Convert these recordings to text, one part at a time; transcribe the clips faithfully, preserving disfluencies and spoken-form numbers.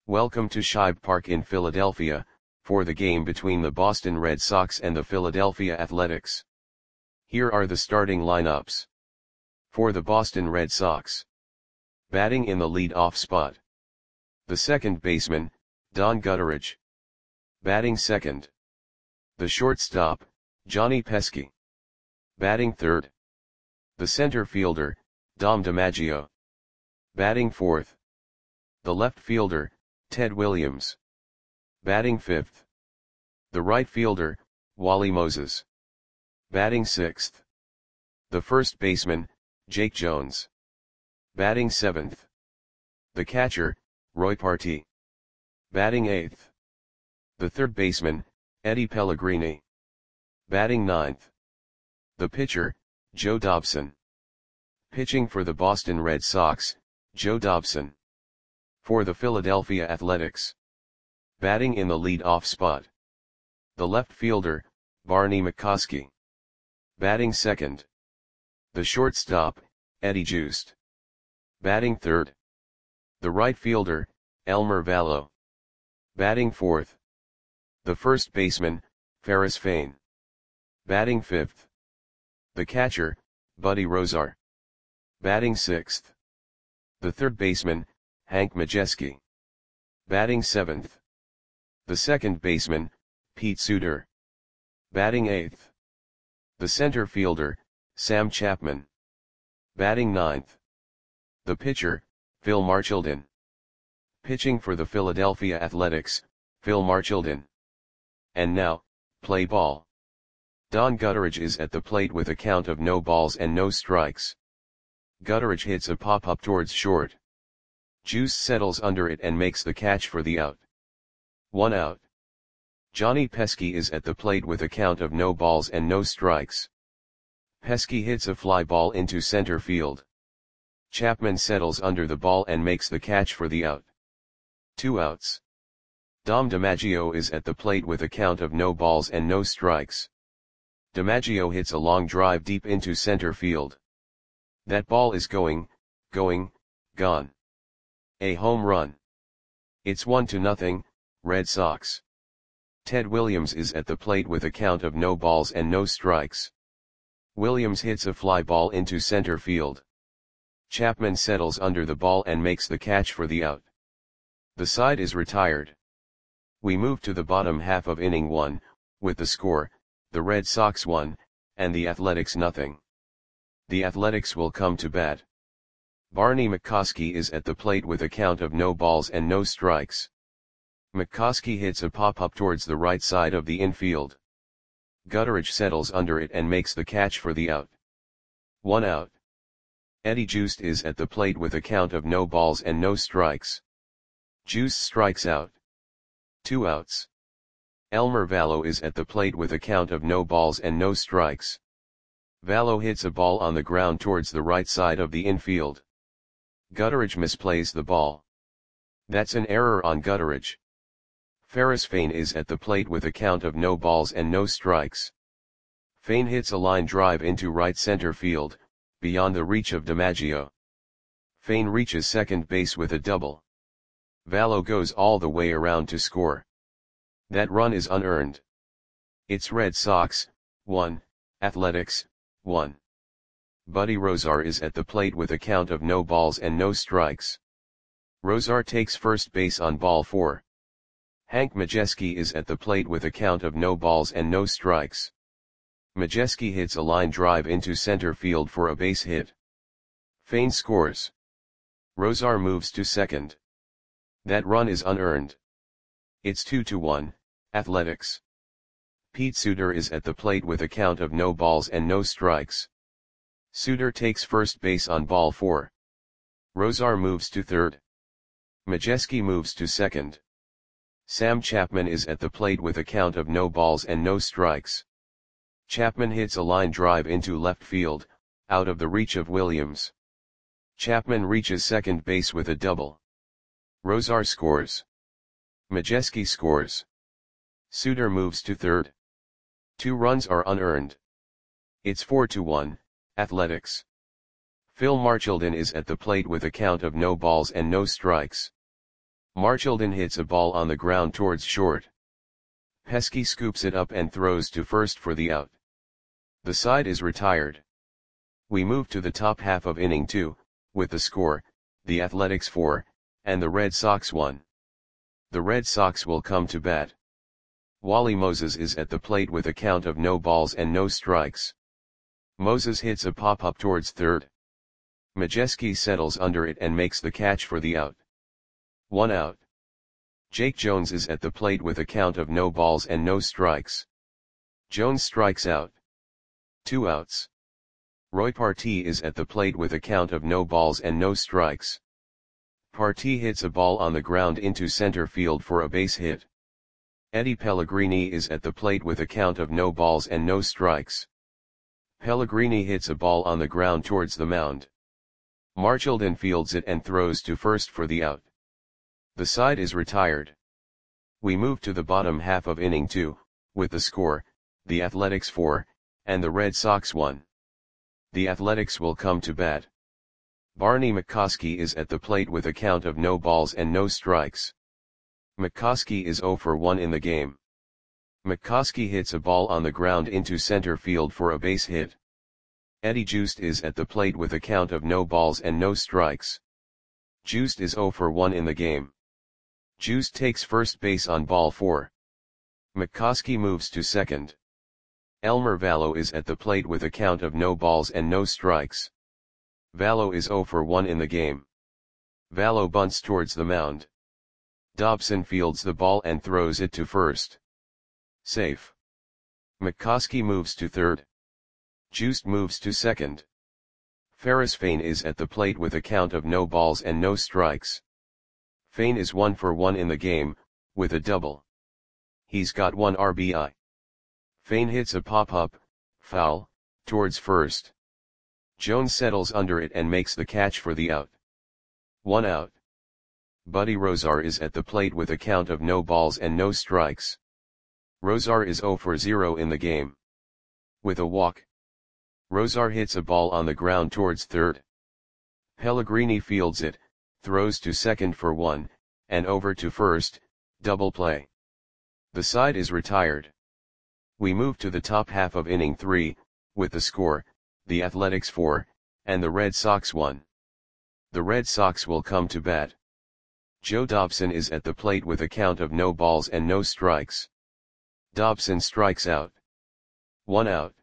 Welcome to Shibe Park in Philadelphia, for the game between the Boston Red Sox and the Philadelphia Athletics. Here are the starting lineups. For the Boston Red Sox. Batting in the lead-off spot. The second baseman, Don Gutteridge. Batting second. The shortstop, Johnny Pesky. Batting third. The center fielder, Dom DiMaggio. Batting fourth. The left fielder, Ted Williams. Batting fifth. The right fielder, Wally Moses. Batting sixth. The first baseman, Jake Jones. Batting seventh. The catcher, Roy Partee. Batting eighth. The third baseman, Eddie Pellegrini. Batting ninth. The pitcher, Joe Dobson. Pitching for the Boston Red Sox, Joe Dobson. For the Philadelphia Athletics. Batting in the lead-off spot. The left fielder, Barney McCoskey. Batting second. The shortstop, Eddie Joost. Batting third. The right fielder, Elmer Valo. Batting fourth. The first baseman, Ferris Fain. Batting fifth. The catcher, Buddy Rozar. Batting sixth. The third baseman, Hank Majeski. Batting seventh. The second baseman, Pete Suter. Batting eighth. The center fielder, Sam Chapman. Batting ninth. The pitcher, Phil Marchildon. Pitching for the Philadelphia Athletics, Phil Marchildon. And now, play ball. Don Gutteridge is at the plate with a count of no balls and no strikes. Gutteridge hits a pop-up towards short. Juice settles under it and makes the catch for the out. One out. Johnny Pesky is at the plate with a count of no balls and no strikes. Pesky hits a fly ball into center field. Chapman settles under the ball and makes the catch for the out. Two outs. Dom DiMaggio is at the plate with a count of no balls and no strikes. DiMaggio hits a long drive deep into center field. That ball is going, going, gone. A home run. It's one to nothing, Red Sox. Ted Williams is at the plate with a count of no balls and no strikes. Williams hits a fly ball into center field. Chapman settles under the ball and makes the catch for the out. The side is retired. We move to the bottom half of inning one, with the score, the Red Sox one, and the Athletics nothing. The Athletics will come to bat. Barney McCoskey is at the plate with a count of no balls and no strikes. McCoskey hits a pop-up towards the right side of the infield. Gutteridge settles under it and makes the catch for the out. One out. Eddie Joost is at the plate with a count of no balls and no strikes. Joost strikes out. Two outs. Elmer Valo is at the plate with a count of no balls and no strikes. Valo hits a ball on the ground towards the right side of the infield. Gutteridge misplays the ball. That's an error on Gutteridge. Ferris Fain is at the plate with a count of no balls and no strikes. Fain hits a line drive into right center field, beyond the reach of DiMaggio. Fain reaches second base with a double. Valo goes all the way around to score. That run is unearned. It's Red Sox, one, Athletics, one. Buddy Rozar is at the plate with a count of no balls and no strikes. Rozar takes first base on ball four. Hank Majeski is at the plate with a count of no balls and no strikes. Majeski hits a line drive into center field for a base hit. Fain scores. Rozar moves to second. That run is unearned. It's two to one, Athletics. Pete Suter is at the plate with a count of no balls and no strikes. Suter takes first base on ball four. Rozar moves to third. Majeski moves to second. Sam Chapman is at the plate with a count of no balls and no strikes. Chapman hits a line drive into left field, out of the reach of Williams. Chapman reaches second base with a double. Rozar scores. Majeski scores. Suter moves to third. Two runs are unearned. It's four to one, Athletics. Phil Marchildon is at the plate with a count of no balls and no strikes. Marchildon hits a ball on the ground towards short. Pesky scoops it up and throws to first for the out. The side is retired. We move to the top half of inning two, with the score, the Athletics four, and the Red Sox one. The Red Sox will come to bat. Wally Moses is at the plate with a count of no balls and no strikes. Moses hits a pop-up towards third. Majeski settles under it and makes the catch for the out. One out. Jake Jones is at the plate with a count of no balls and no strikes. Jones strikes out. Two outs. Roy Partee is at the plate with a count of no balls and no strikes. Partee hits a ball on the ground into center field for a base hit. Eddie Pellegrini is at the plate with a count of no balls and no strikes. Pellegrini hits a ball on the ground towards the mound. Marchildon fields it and throws to first for the out. The side is retired. We move to the bottom half of inning two, with the score, the Athletics four, and the Red Sox one. The Athletics will come to bat. Barney McCoskey is at the plate with a count of no balls and no strikes. McCoskey is zero for one in the game. McCoskey hits a ball on the ground into center field for a base hit. Eddie Joost is at the plate with a count of no balls and no strikes. Joost is zero for one in the game. Joost takes first base on ball four. McCoskey moves to second. Elmer Vallo is at the plate with a count of no balls and no strikes. Vallo is zero for one in the game. Vallo bunts towards the mound. Dobson fields the ball and throws it to first. Safe. McCoskey moves to third. Joost moves to second. Ferris Fain is at the plate with a count of no balls and no strikes. Fain is one for one in the game, with a double. He's got one R B I. Fain hits a pop-up, foul, towards first. Jones settles under it and makes the catch for the out. One out. Buddy Rozar is at the plate with a count of no balls and no strikes. Rozar is zero for zero in the game. With a walk. Rozar hits a ball on the ground towards third. Pellegrini fields it, throws to second for one, and over to first, double play. The side is retired. We move to the top half of inning three, with the score, the Athletics four, and the Red Sox one. The Red Sox will come to bat. Joe Dobson is at the plate with a count of no balls and no strikes. Dobson strikes out. One out.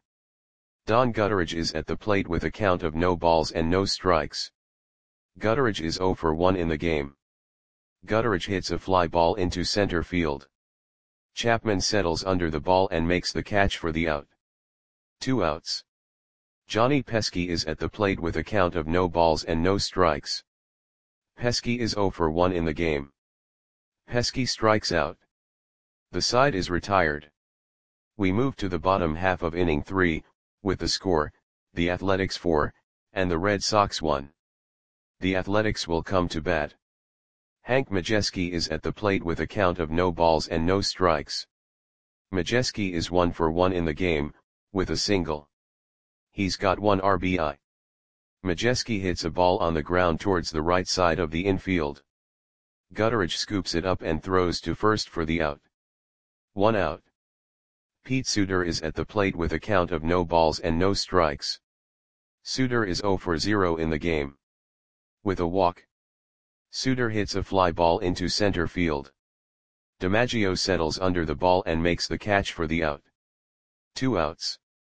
Don Gutteridge is at the plate with a count of no balls and no strikes. Gutteridge is zero for one in the game. Gutteridge hits a fly ball into center field. Chapman settles under the ball and makes the catch for the out. Two outs. Johnny Pesky is at the plate with a count of no balls and no strikes. Pesky is zero for one in the game. Pesky strikes out. The side is retired. We move to the bottom half of inning three, with the score, the Athletics four, and the Red Sox one. The Athletics will come to bat. Hank Majeski is at the plate with a count of no balls and no strikes. Majeski is one for one in the game, with a single. He's got one R B I. Majeski hits a ball on the ground towards the right side of the infield. Gutteridge scoops it up and throws to first for the out. One out. Pete Suter is at the plate with a count of no balls and no strikes. Suter is zero for zero in the game. With a walk. Suter hits a fly ball into center field. DiMaggio settles under the ball and makes the catch for the out. Two outs.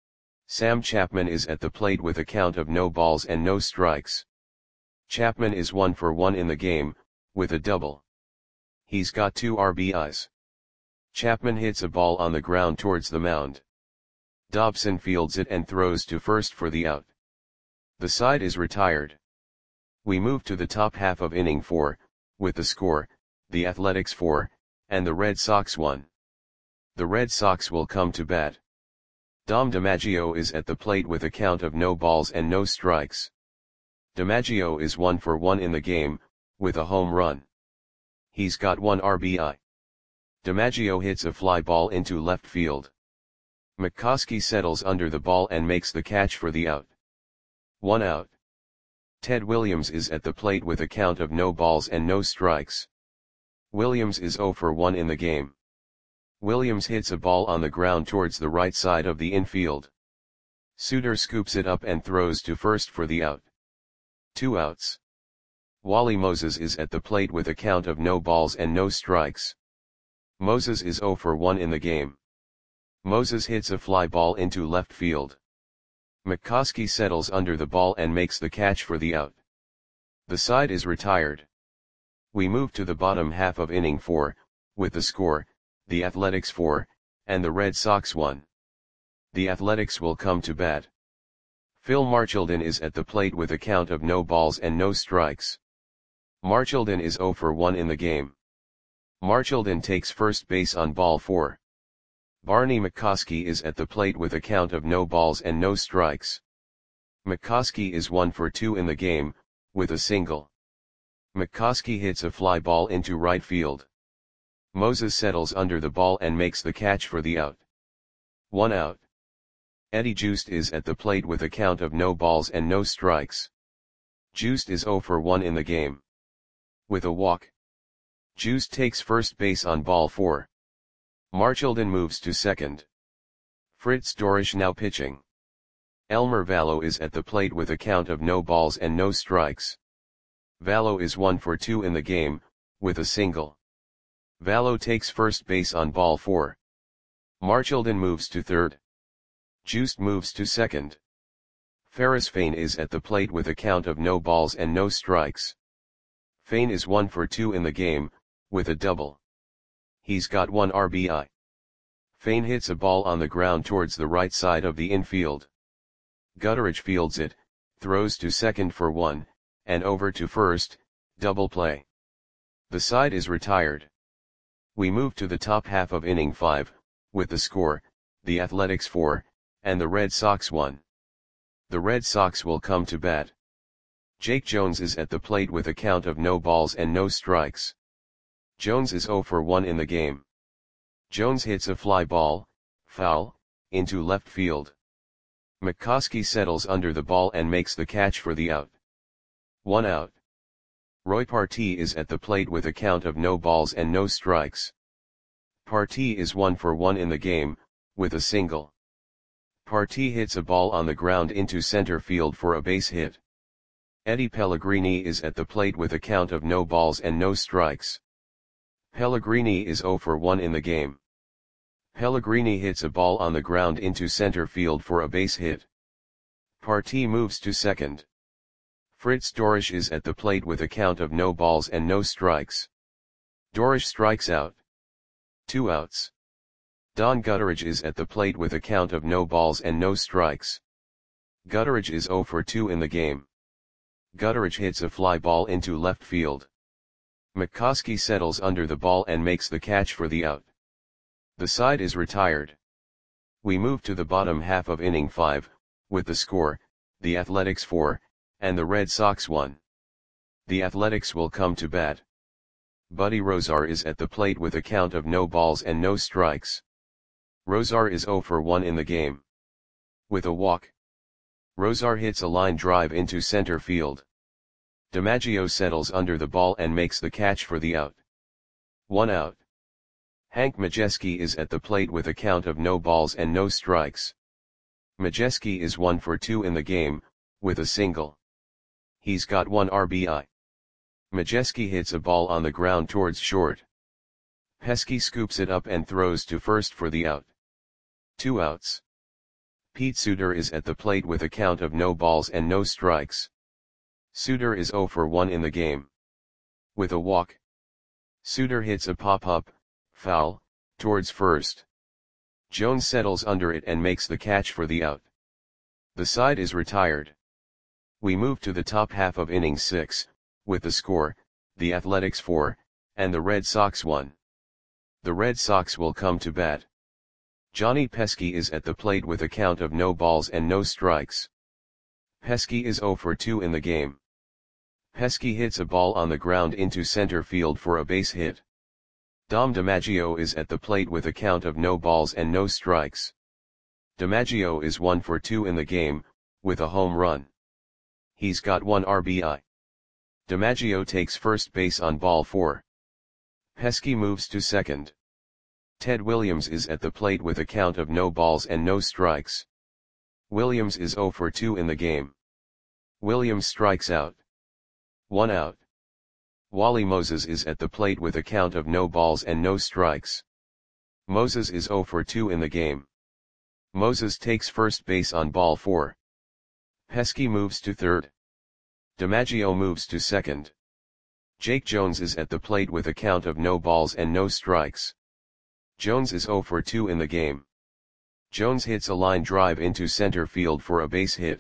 Sam Chapman is at the plate with a count of no balls and no strikes. Chapman is one for one in the game, with a double. He's got two R B Is. Chapman hits a ball on the ground towards the mound. Dobson fields it and throws to first for the out. The side is retired. We move to the top half of inning four, with the score, the Athletics four, and the Red Sox one. The Red Sox will come to bat. Dom DiMaggio is at the plate with a count of no balls and no strikes. DiMaggio is one for one in the game, with a home run. He's got one R B I. DiMaggio hits a fly ball into left field. McCoskey settles under the ball and makes the catch for the out. One out. Ted Williams is at the plate with a count of no balls and no strikes. Williams is zero for one in the game. Williams hits a ball on the ground towards the right side of the infield. Suter scoops it up and throws to first for the out. Two outs. Wally Moses is at the plate with a count of no balls and no strikes. Moses is zero for one in the game. Moses hits a fly ball into left field. McCoskey settles under the ball and makes the catch for the out. The side is retired. We move to the bottom half of inning four, with the score, the Athletics four, and the Red Sox one. The Athletics will come to bat. Phil Marchildon is at the plate with a count of no balls and no strikes. Marchildon is zero for one in the game. Marchildon takes first base on ball four. Barney McCoskey is at the plate with a count of no balls and no strikes. McCoskey is one for two in the game, with a single. McCoskey hits a fly ball into right field. Moses settles under the ball and makes the catch for the out. One out. Eddie Joost is at the plate with a count of no balls and no strikes. Joost is zero for one in the game. With a walk. Joost takes first base on ball four. Marchildon moves to second. Fritz Dorisch now pitching. Elmer Vallo is at the plate with a count of no balls and no strikes. Vallo is one for two in the game, with a single. Vallo takes first base on ball four. Marchildon moves to third. Joost moves to second. Ferris Fain is at the plate with a count of no balls and no strikes. Fain is one for two in the game, with a double. He's got one R B I. Fain hits a ball on the ground towards the right side of the infield. Gutteridge fields it, throws to second for one, and over to first, double play. The side is retired. We move to the top half of inning five, with the score, the Athletics four, and the Red Sox one. The Red Sox will come to bat. Jake Jones is at the plate with a count of no balls and no strikes. Jones is zero for one in the game. Jones hits a fly ball, foul, into left field. McCoskey settles under the ball and makes the catch for the out. One out. Roy Partee is at the plate with a count of no balls and no strikes. Partee is one for one in the game, with a single. Partee hits a ball on the ground into center field for a base hit. Eddie Pellegrini is at the plate with a count of no balls and no strikes. Pellegrini is zero for one in the game. Pellegrini hits a ball on the ground into center field for a base hit. Partee moves to second. Fritz Dorisch is at the plate with a count of no balls and no strikes. Dorisch strikes out. Two outs. Don Gutteridge is at the plate with a count of no balls and no strikes. Gutteridge is zero for two in the game. Gutteridge hits a fly ball into left field. McCoskey settles under the ball and makes the catch for the out. The side is retired. We move to the bottom half of inning five, with the score, the Athletics four, and the Red Sox one. The Athletics will come to bat. Buddy Rozar is at the plate with a count of no balls and no strikes. Rozar is zero for one in the game. With a walk. Rozar hits a line drive into center field. DiMaggio settles under the ball and makes the catch for the out. One out. Hank Majeski is at the plate with a count of no balls and no strikes. Majeski is one for two in the game, with a single. He's got one R B I. Majeski hits a ball on the ground towards short. Pesky scoops it up and throws to first for the out. Two outs. Pete Suter is at the plate with a count of no balls and no strikes. Suter is zero for one in the game. With a walk. Suter hits a pop-up, foul, towards first. Jones settles under it and makes the catch for the out. The side is retired. We move to the top half of inning six, with the score, the Athletics four, and the Red Sox one. The Red Sox will come to bat. Johnny Pesky is at the plate with a count of no balls and no strikes. Pesky is zero for two in the game. Pesky hits a ball on the ground into center field for a base hit. Dom DiMaggio is at the plate with a count of no balls and no strikes. DiMaggio is one for two in the game, with a home run. He's got one R B I. DiMaggio takes first base on ball four. Pesky moves to second. Ted Williams is at the plate with a count of no balls and no strikes. Williams is zero for two in the game. Williams strikes out. One out. Wally Moses is at the plate with a count of no balls and no strikes. Moses is zero for two in the game. Moses takes first base on ball four. Pesky moves to third. DiMaggio moves to second. Jake Jones is at the plate with a count of no balls and no strikes. Jones is zero for two in the game. Jones hits a line drive into center field for a base hit.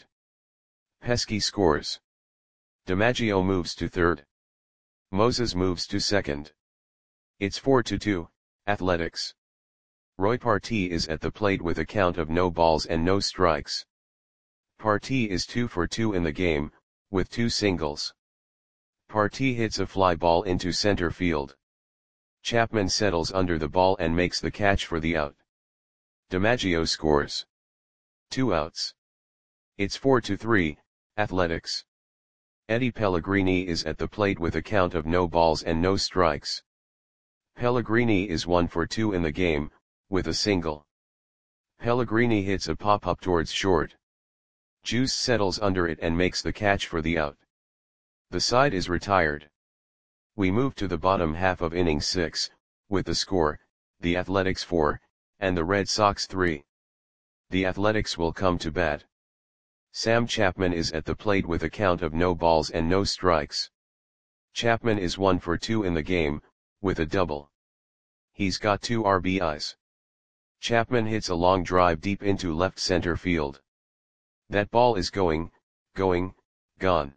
Pesky scores. DiMaggio moves to third. Moses moves to second. It's four to two, Athletics. Roy Partee is at the plate with a count of no balls and no strikes. Partee is two for two in the game, with two singles. Partee hits a fly ball into center field. Chapman settles under the ball and makes the catch for the out. DiMaggio scores. Two outs. It's four to three, Athletics. Eddie Pellegrini is at the plate with a count of no balls and no strikes. Pellegrini is one for two in the game, with a single. Pellegrini hits a pop-up towards short. Juice settles under it and makes the catch for the out. The side is retired. We move to the bottom half of inning six, with the score, the Athletics four, and the Red Sox three. The Athletics will come to bat. Sam Chapman is at the plate with a count of no balls and no strikes. Chapman is one for two in the game, with a double. He's got two R B Is. Chapman hits a long drive deep into left center field. That ball is going, going, gone.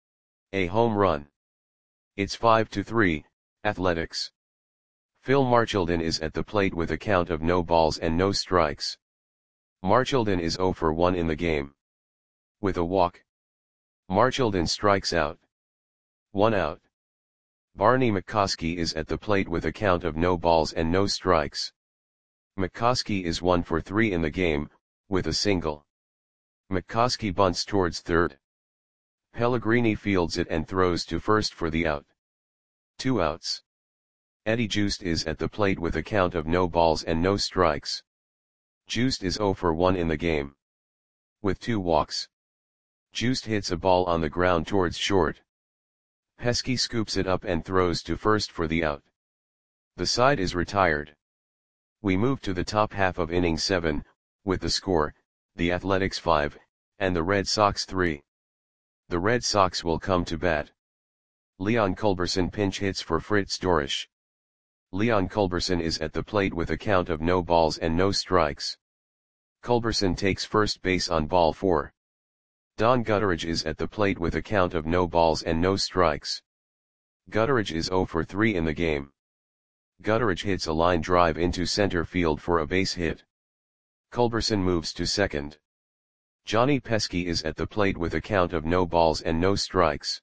A home run. It's five to three, Athletics. Phil Marchildon is at the plate with a count of no balls and no strikes. Marchildon is zero for one in the game. With a walk. Marchildon strikes out. One out. Barney McCoskey is at the plate with a count of no balls and no strikes. McCoskey is one for three in the game, with a single. McCoskey bunts towards third. Pellegrini fields it and throws to first for the out. Two outs. Eddie Juiced is at the plate with a count of no balls and no strikes. Juiced is zero for one in the game. With two walks. Juiced hits a ball on the ground towards short. Pesky scoops it up and throws to first for the out. The side is retired. We move to the top half of inning seven, with the score, the Athletics five, and the Red Sox three. The Red Sox will come to bat. Leon Culberson pinch hits for Fritz Dorisch. Leon Culberson is at the plate with a count of no balls and no strikes. Culberson takes first base on ball four. Don Gutteridge is at the plate with a count of no balls and no strikes. Gutteridge is zero for three in the game. Gutteridge hits a line drive into center field for a base hit. Culberson moves to second. Johnny Pesky is at the plate with a count of no balls and no strikes.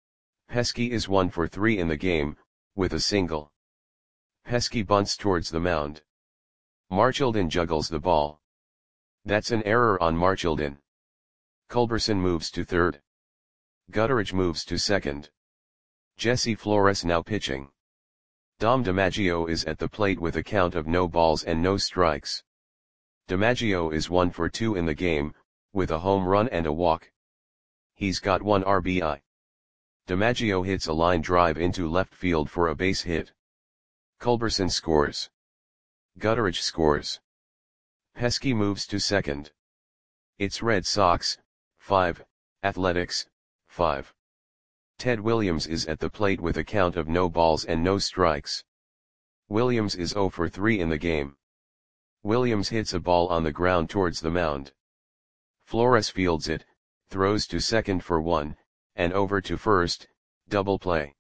Pesky is one for three in the game, with a single. Pesky bunts towards the mound. Marchildon juggles the ball. That's an error on Marchildon. Culberson moves to third. Gutteridge moves to second. Jesse Flores now pitching. Dom DiMaggio is at the plate with a count of no balls and no strikes. DiMaggio is one for two in the game, with a home run and a walk. He's got one R B I. DiMaggio hits a line drive into left field for a base hit. Culberson scores. Gutteridge scores. Pesky moves to second. It's Red Sox, five, Athletics, five. Ted Williams is at the plate with a count of no balls and no strikes. Williams is zero for three in the game. Williams hits a ball on the ground towards the mound. Flores fields it, throws to second for one, and over to first, double play.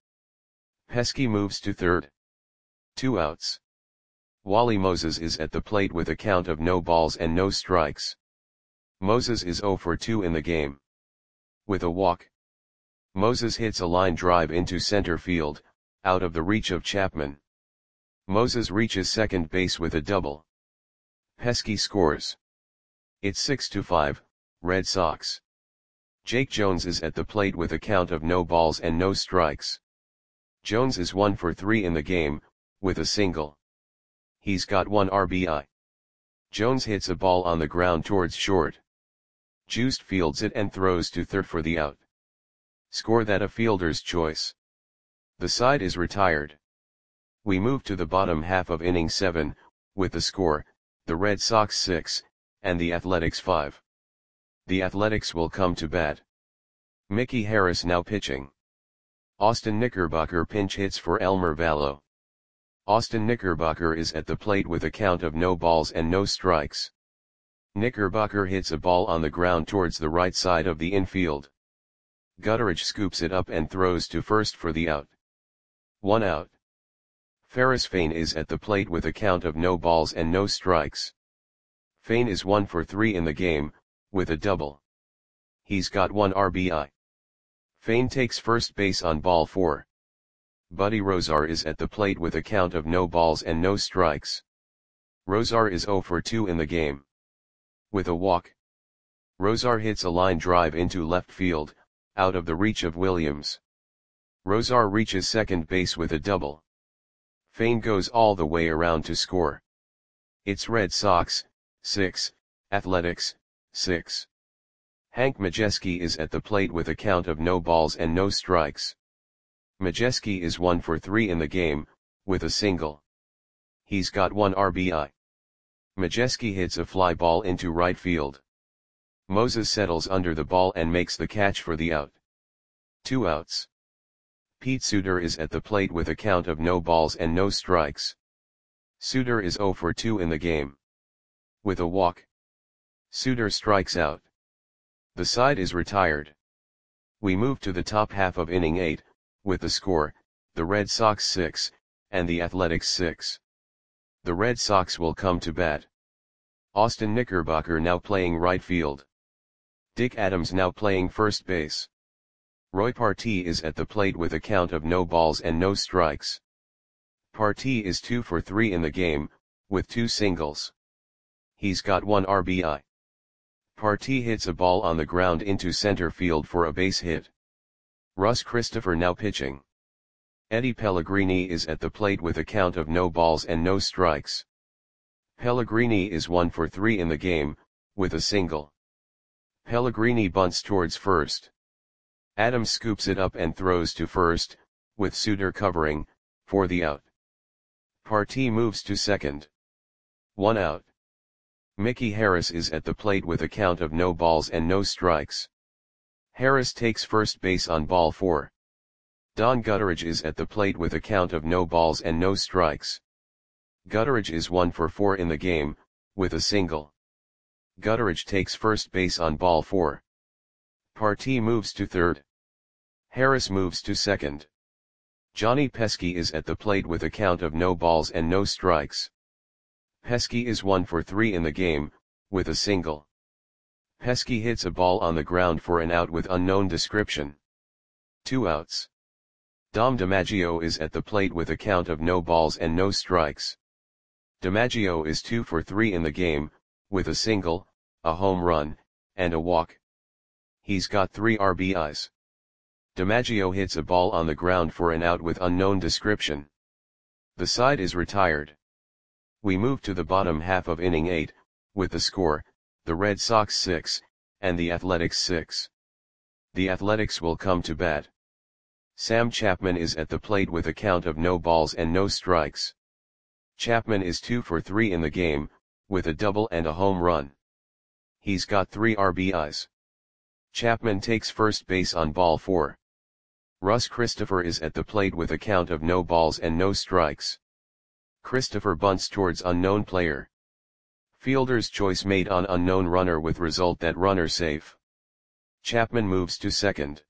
Pesky moves to third. Two outs. Wally Moses is at the plate with a count of no balls and no strikes. Moses is zero for two in the game. With a walk. Moses hits a line drive into center field, out of the reach of Chapman. Moses reaches second base with a double. Pesky scores. It's six to five, Red Sox. Jake Jones is at the plate with a count of no balls and no strikes. Jones is one for three in the game, with a single. He's got one R B I. Jones hits a ball on the ground towards short. Juiced fields it and throws to third for the out. Score that a fielder's choice. The side is retired. We move to the bottom half of inning seven, with the score, the Red Sox six, and the Athletics five. The Athletics will come to bat. Mickey Harris now pitching. Austin Knickerbocker pinch hits for Elmer Vallo. Austin Knickerbocker is at the plate with a count of no balls and no strikes. Knickerbocker hits a ball on the ground towards the right side of the infield. Gutteridge scoops it up and throws to first for the out. One out. Ferris Fain is at the plate with a count of no balls and no strikes. Fain is one for three in the game, with a double. He's got one R B I. Fain takes first base on ball four. Buddy Rozar is at the plate with a count of no balls and no strikes. Rozar is zero for two in the game. With a walk. Rozar hits a line drive into left field, out of the reach of Williams. Rozar reaches second base with a double. Fain goes all the way around to score. It's Red Sox, six, Athletics, six. Hank Majeski is at the plate with a count of no balls and no strikes. Majeski is one for three in the game, with a single. He's got one R B I. Majeski hits a fly ball into right field. Moses settles under the ball and makes the catch for the out. Two outs. Pete Suter is at the plate with a count of no balls and no strikes. Suter is zero for two in the game. With a walk. Suter strikes out. The side is retired. We move to the top half of inning eight, with the score, the Red Sox six, and the Athletics six. The Red Sox will come to bat. Austin Knickerbocker now playing right field. Dick Adams now playing first base. Roy Partee is at the plate with a count of no balls and no strikes. Partee is two for three in the game, with two singles. He's got one R B I. Partee hits a ball on the ground into center field for a base hit. Russ Christopher now pitching. Eddie Pellegrini is at the plate with a count of no balls and no strikes. Pellegrini is one for three in the game, with a single. Pellegrini bunts towards first. Adams scoops it up and throws to first, with Suter covering, for the out. Partee moves to second. One out. Mickey Harris is at the plate with a count of no balls and no strikes. Harris takes first base on ball four. Don Gutteridge is at the plate with a count of no balls and no strikes. Gutteridge is one for four in the game, with a single. Gutteridge takes first base on ball four. Partee moves to third. Harris moves to second. Johnny Pesky is at the plate with a count of no balls and no strikes. Pesky is one for three in the game, with a single. Pesky hits a ball on the ground for an out with unknown description. Two outs. Dom DiMaggio is at the plate with a count of no balls and no strikes. DiMaggio is two for three in the game, with a single, a home run, and a walk. He's got three R B Is. DiMaggio hits a ball on the ground for an out with unknown description. The side is retired. We move to the bottom half of inning eight, with the score, the Red Sox six, and the Athletics six. The Athletics will come to bat. Sam Chapman is at the plate with a count of no balls and no strikes. Chapman is two for three in the game, with a double and a home run. He's got three R B Is. Chapman takes first base on ball four. Russ Christopher is at the plate with a count of no balls and no strikes. Christopher bunts towards unknown player. Fielder's choice made on unknown runner with result that runner safe. Chapman moves to second.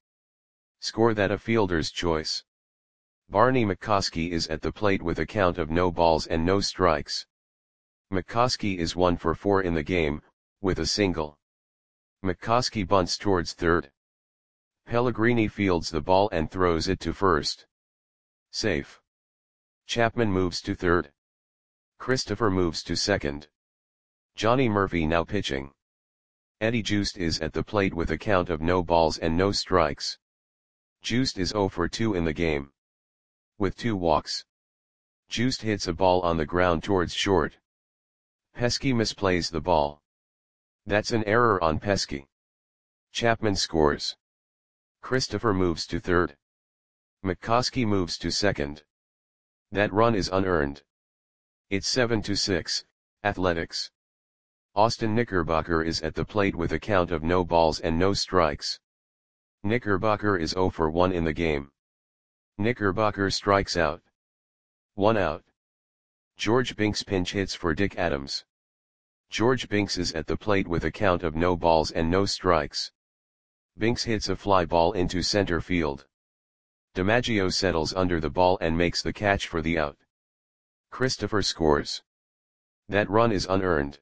Score that a fielder's choice. Barney McCoskey is at the plate with a count of no balls and no strikes. McCoskey is one for four in the game, with a single. McCoskey bunts towards third. Pellegrini fields the ball and throws it to first. Safe. Chapman moves to third. Christopher moves to second. Johnny Murphy now pitching. Eddie Juiced is at the plate with a count of no balls and no strikes. Juiced is zero for two in the game. With two walks. Juiced hits a ball on the ground towards short. Pesky misplays the ball. That's an error on Pesky. Chapman scores. Christopher moves to third. McCoskey moves to second. That run is unearned. It's seven to six, Athletics. Austin Knickerbocker is at the plate with a count of no balls and no strikes. Knickerbocker is zero for one in the game. Knickerbocker strikes out. One out. George Binks pinch hits for Dick Adams. George Binks is at the plate with a count of no balls and no strikes. Binks hits a fly ball into center field. DiMaggio settles under the ball and makes the catch for the out. Christopher scores. That run is unearned.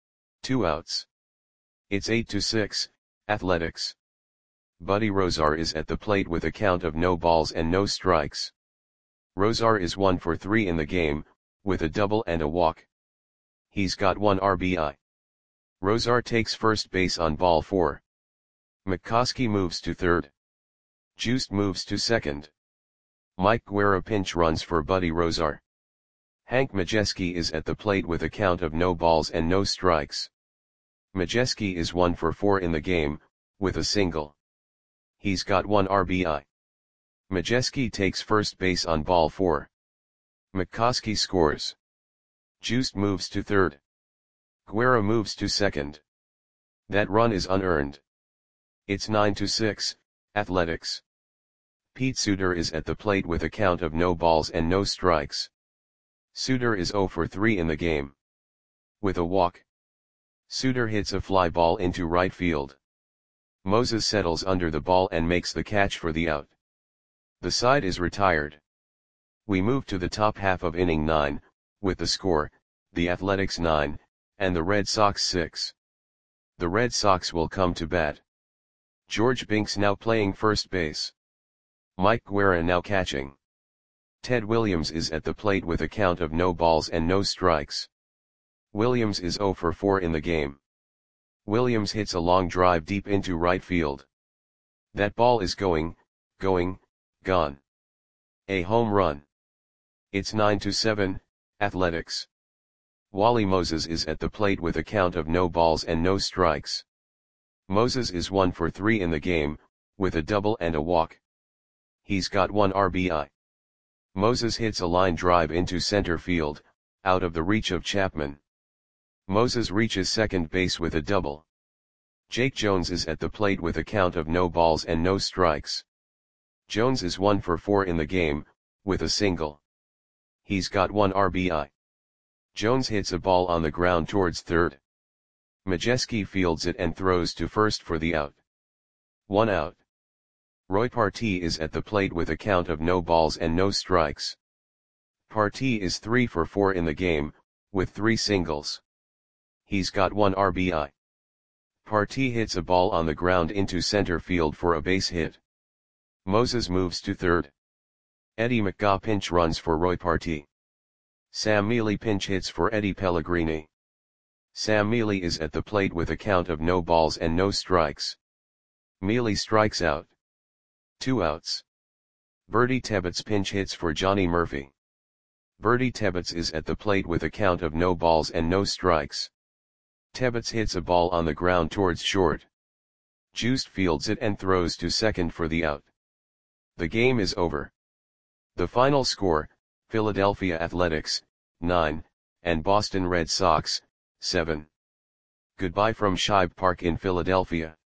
Two outs. It's eight to six, Athletics. Buddy Rozar is at the plate with a count of no balls and no strikes. Rozar is one for three in the game, with a double and a walk. He's got one R B I. Rozar takes first base on ball four. McCoskey moves to third. Juiced moves to second. Mike Guerra pinch runs for Buddy Rozar. Hank Majeski is at the plate with a count of no balls and no strikes. Majeski is one for four in the game, with a single. He's got one R B I. Majeski takes first base on ball four. McCoskey scores. Juiced moves to third. Guerra moves to second. That run is unearned. It's nine to six, Athletics. Pete Suter is at the plate with a count of no balls and no strikes. Suter is zero for three in the game. With a walk. Suter hits a fly ball into right field. Moses settles under the ball and makes the catch for the out. The side is retired. We move to the top half of inning nine, with the score, the Athletics nine, and the Red Sox six. The Red Sox will come to bat. George Binks now playing first base. Mike Guerra now catching. Ted Williams is at the plate with a count of no balls and no strikes. Williams is zero for four in the game. Williams hits a long drive deep into right field. That ball is going, going, gone. A home run. It's nine to seven, Athletics. Wally Moses is at the plate with a count of no balls and no strikes. Moses is one for three in the game, with a double and a walk. He's got one R B I. Moses hits a line drive into center field, out of the reach of Chapman. Moses reaches second base with a double. Jake Jones is at the plate with a count of no balls and no strikes. Jones is one for four in the game, with a single. He's got one R B I. Jones hits a ball on the ground towards third. Majeski fields it and throws to first for the out. One out. Roy Partee is at the plate with a count of no balls and no strikes. Partee is three for four in the game, with three singles. He's got one R B I. Partee hits a ball on the ground into center field for a base hit. Moses moves to third. Eddie McGaw pinch runs for Roy Partee. Sam Mealy pinch hits for Eddie Pellegrini. Sam Mealy is at the plate with a count of no balls and no strikes. Mealy strikes out. Two outs. Bertie Tebbets pinch hits for Johnny Murphy. Bertie Tebbets is at the plate with a count of no balls and no strikes. Tebbets hits a ball on the ground towards short. Juiced fields it and throws to second for the out. The game is over. The final score, Philadelphia Athletics, nine, and Boston Red Sox, seven. Goodbye from Shibe Park in Philadelphia.